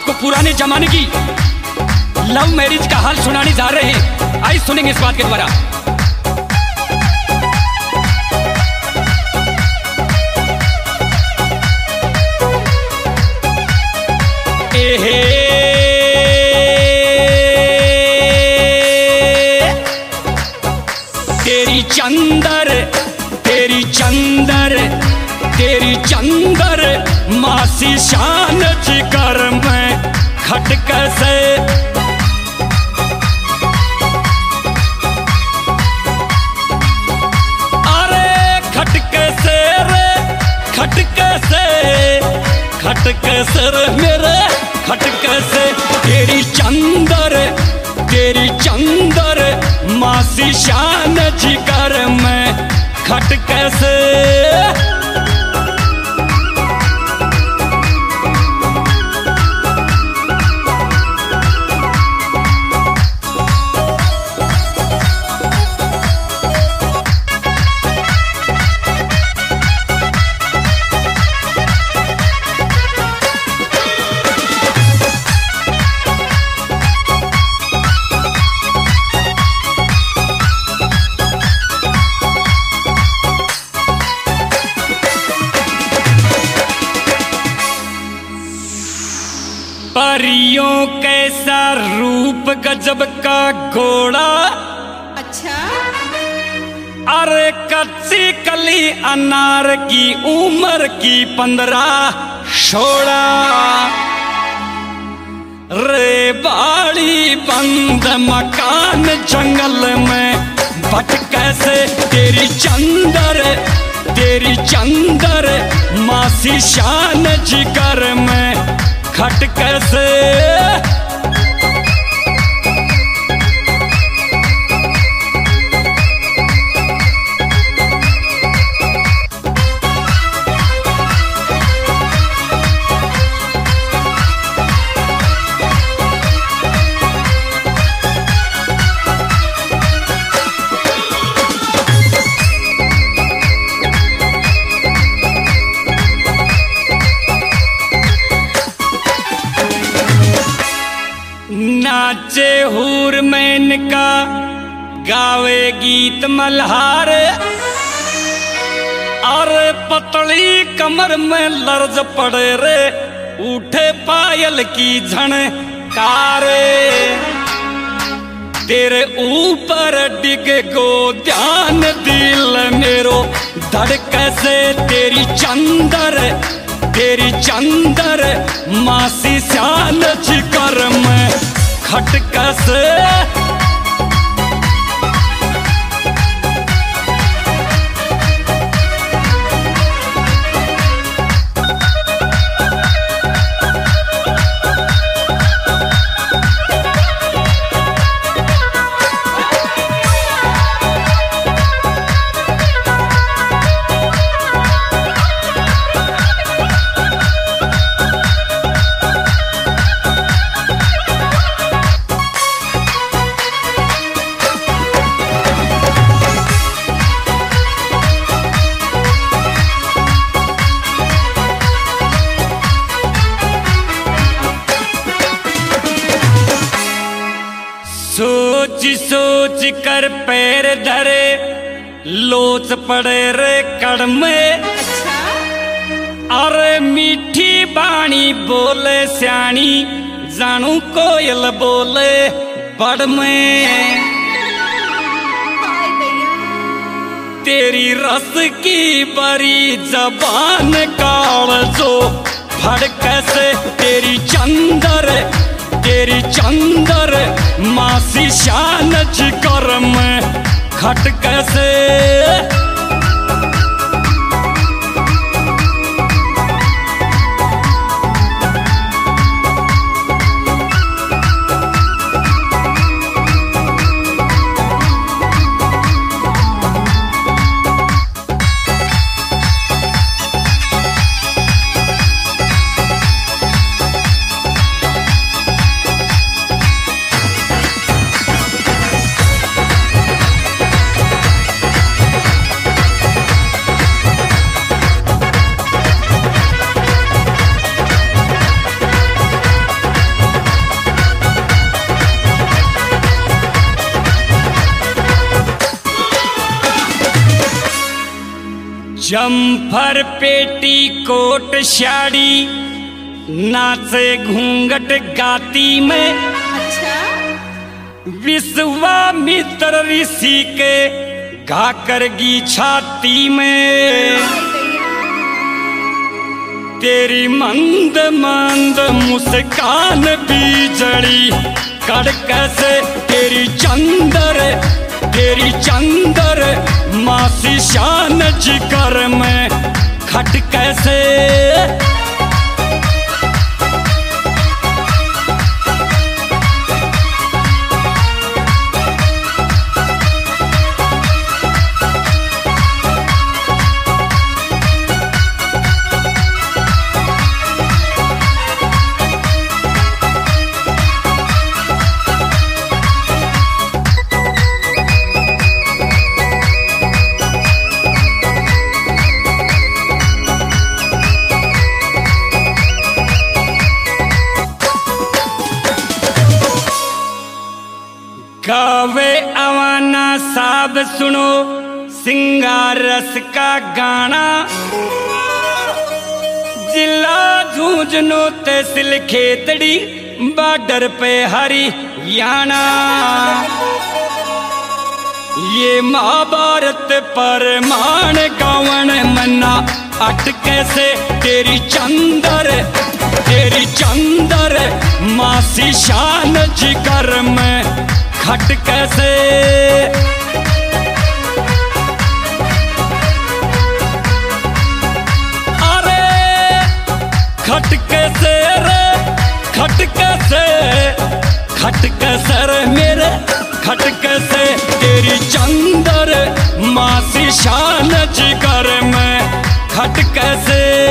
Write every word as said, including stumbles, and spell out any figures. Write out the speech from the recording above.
आपको पुराने जमाने की लव मैरिज का हाल सुनाने जा रहे हैं। आइए सुनेंगे इस बात के द्वारा। एहे तेरी चंदर तेरी चंदर तेरी चंदर मासी शान जिगर में खटक से अरे खटक से रे खटक से खटक से रे मेरे खटक से तेरी चंदर तेरी चंदर मासी शान जिगर में खटक से परियों कैसा रूप गजब का घोड़ा। अच्छा अरे कच्ची कली अनार की उम्र की पंद्रह सोलह रे बाड़ी बंद मकान जंगल में भटक से तेरी चंदर तेरी चंदर मासी शान जिगर में खटक से नाचे हूर मैन का गावे गीत मल्हार और पतली कमर में लर्ज पड़े रे उठे पायल की झनकारे तेरे ऊपर डिग को ध्यान दिल मेरो धड़क से तेरी चंदर तेरी चंदर मासी शान जिगर में खटक से सोच सोच कर पैर धरे लोच पड़े रे कड़ में। अच्छा अरे मीठी बाणी बोले स्याणी जानू कोयल बोले बड़ में हाय दैया तेरी रस की बड़ी जबान काल जो भड़क से तेरी चंदर तेरी चंदर मासी शान जिगर में खटक से जम्फर पेटी कोट साड़ी नाचे घूंघट गाती में। अच्छा। विश्वामित्र ऋषि के घाकर गी छाती में। तेरी मंद मंद मुस्कान बीजड़ी कड़क से तेरी चंदर तेरी चंदर मासी शान जिगर में खट कैसे। गावे अवाना साहब सुनो सिंगार रस का गाना। जिला झुंझुनू तहसील खेतड़ी बॉर्डर पे हरियाणा। ये महाभारत परमाण गावन मन्ना अटके से तेरी चंदर तेरी चंदर मासी शान जिगर में खट कैसे। अरे खट कैसे रे खट कैसे खट कैसे रे मेरे खट कैसे। तेरी चंदर मासी शान जिगर में खट कैसे।